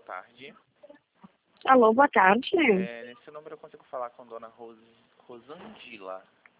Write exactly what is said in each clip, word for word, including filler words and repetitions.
tarde. Alô, boa tarde. É, nesse número eu consigo falar com a dona Ros... Rosângela.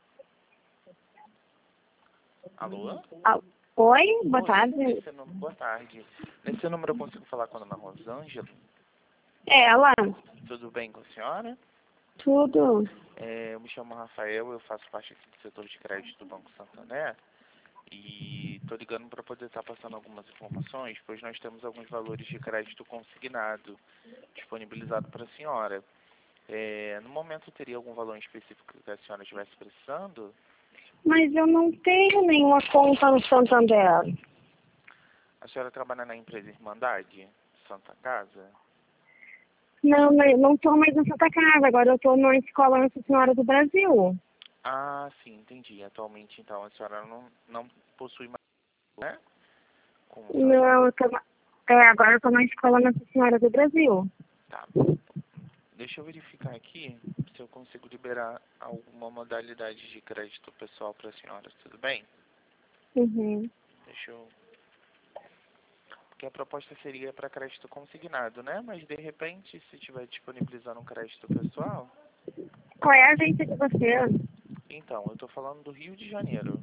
Alô? Ah, oi, boa Oi, tarde. nesse nú- Boa tarde. Nesse número eu consigo falar com a dona Rosângela. É ela? Tudo bem com a senhora? Tudo. É, eu me chamo Rafael, eu faço parte aqui do setor de crédito do Banco Santander. E estou ligando para poder estar passando algumas informações, pois nós temos alguns valores de crédito consignado disponibilizado para a senhora. É, no momento teria algum valor em específico que a senhora estivesse precisando? Mas eu não tenho nenhuma conta no Santander. A senhora trabalha na empresa Irmandade Santa Casa? Não, não não estou mais na Santa Casa, agora eu estou na Escola Nossa Senhora do Brasil. Ah, sim, entendi. Atualmente, então, a senhora não, não possui mais, né? Como Santa... Não, eu tô, na- é, agora eu estou na Escola Nossa Senhora do Brasil. Tá. Deixa eu verificar aqui se eu consigo liberar alguma modalidade de crédito pessoal para a senhora, tudo bem? Uhum. Deixa eu... Porque a proposta seria para crédito consignado, né? Mas, de repente, se tiver disponibilizando um crédito pessoal... Qual é a agência de vocês? Então, eu estou falando do Rio de Janeiro.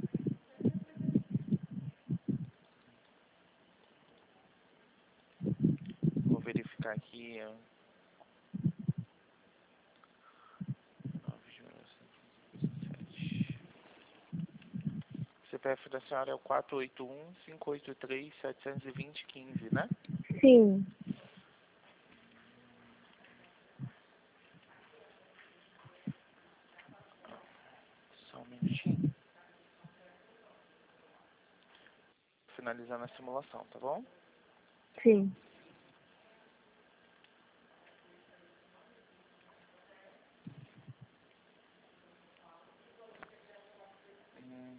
Vou verificar aqui... ó. nove de mil novecentos e sete. C P F da senhora é o quatro oito um, cinco oito três, sete dois zero, um cinco, né? Sim. Só um minutinho. Finalizando a simulação, tá bom? Sim. Hum.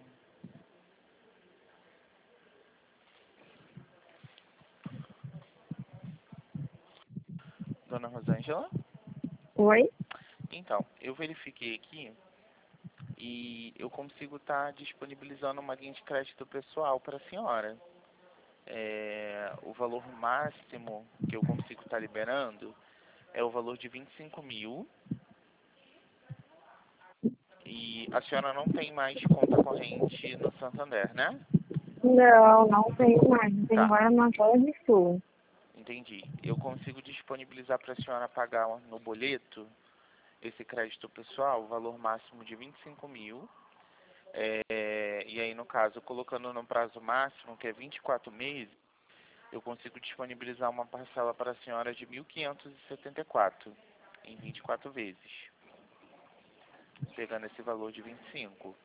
Dona Rosângela? Oi? Então, eu verifiquei aqui e eu consigo estar disponibilizando uma linha de crédito pessoal para a senhora. É, o valor máximo que eu consigo estar liberando é o valor de vinte e cinco mil. E a senhora não tem mais conta corrente no Santander, né? Não, não tenho mais. Eu tenho Tá, agora na Boa do Sul. entendi. Eu consigo disponibilizar para a senhora pagar no boleto esse crédito pessoal, o valor máximo de vinte e cinco mil. É, e aí, no caso, colocando no prazo máximo, que é vinte e quatro meses, eu consigo disponibilizar uma parcela para a senhora de mil quinhentos e setenta e quatro em vinte e quatro vezes, pegando esse valor de vinte e cinco.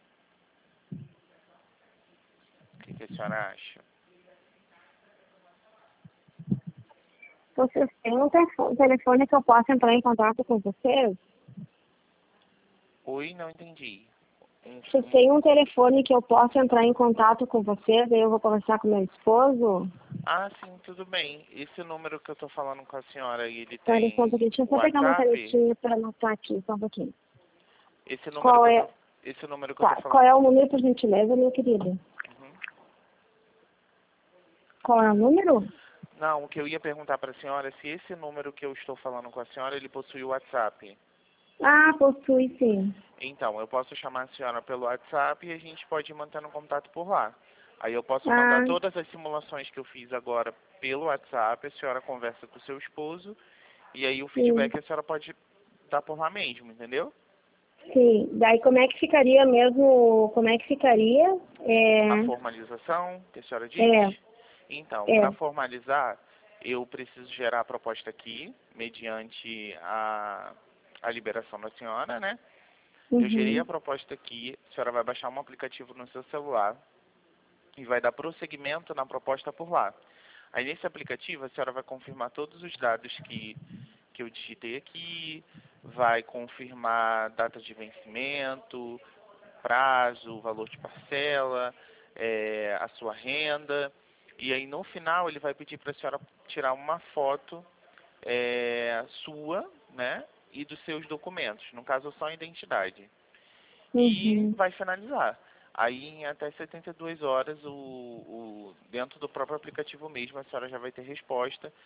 O que, que a senhora acha? Vocês têm um telefone telefone que eu possa entrar em contato com vocês? Oi, não entendi. Um, Vocês um, têm um telefone que eu possa entrar em contato com vocês, aí eu vou conversar com meu esposo? ah, sim, tudo bem. Esse número que eu estou falando com a senhora, ele Tá, só um tem pouquinho. Deixa eu só pegar uma WhatsApp? canetinha para anotar aqui, só um pouquinho. Esse número Qual que eu é, tô, esse número que eu tô tá, qual falando. é o número, por gentileza, meu querido? Uhum. Qual é o número? Não, o que eu ia perguntar para a senhora é se esse número que eu estou falando com a senhora, ele possui o WhatsApp. Ah, possui sim. Então, eu posso chamar a senhora pelo WhatsApp e a gente pode ir mantendo contato por lá. Aí eu posso mandar Ah, todas as simulações que eu fiz agora pelo WhatsApp, a senhora conversa com o seu esposo e aí o sim, feedback a senhora pode dar por lá mesmo, entendeu? sim. Daí como é que ficaria mesmo, como é que ficaria? A É, formalização que a senhora diz? é, Então, para é. formalizar, eu preciso gerar a proposta aqui, mediante a, a liberação da senhora, né? Eu gerei a Uhum, proposta aqui, a senhora vai baixar um aplicativo no seu celular e vai dar prosseguimento na proposta por lá. Aí nesse aplicativo a senhora vai confirmar todos os dados que, que eu digitei aqui, vai confirmar data de vencimento, prazo, valor de parcela, é, a sua renda. E aí no final ele vai pedir para a senhora tirar uma foto é, sua, né? E dos seus documentos, no caso só a identidade. E uhum. vai finalizar. Aí em até setenta e duas horas, o, o, dentro do próprio aplicativo mesmo, a senhora já vai ter resposta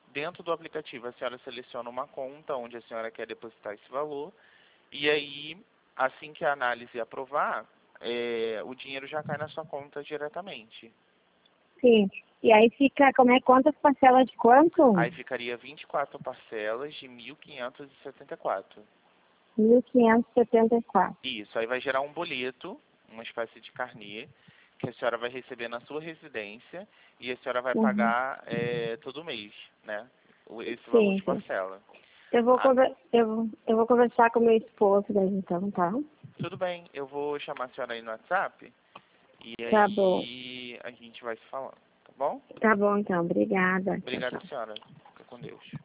Dentro do aplicativo, a senhora seleciona uma conta onde a senhora quer depositar esse valor. E aí, assim que a análise aprovar, é, o dinheiro já cai na sua conta diretamente. Sim. E aí fica, como é, quantas parcelas de quanto? Aí ficaria vinte e quatro parcelas de mil quinhentos e setenta e quatro. mil quinhentos e setenta e quatro. Isso, aí vai gerar um boleto, uma espécie de carnê, que a senhora vai receber na sua residência e a senhora vai Uhum. pagar é, todo mês, né? o- Esse valor Sim, de sim. parcela. Eu vou, Ah, conver eu, eu vou conversar com meu esposo daí então, tá? tudo bem, eu vou chamar a senhora aí no WhatsApp e Tá bom. aí a gente vai se falando, tá bom? Tá bom então, obrigada. Tchau, Obrigada, tchau. senhora. Fica com Deus.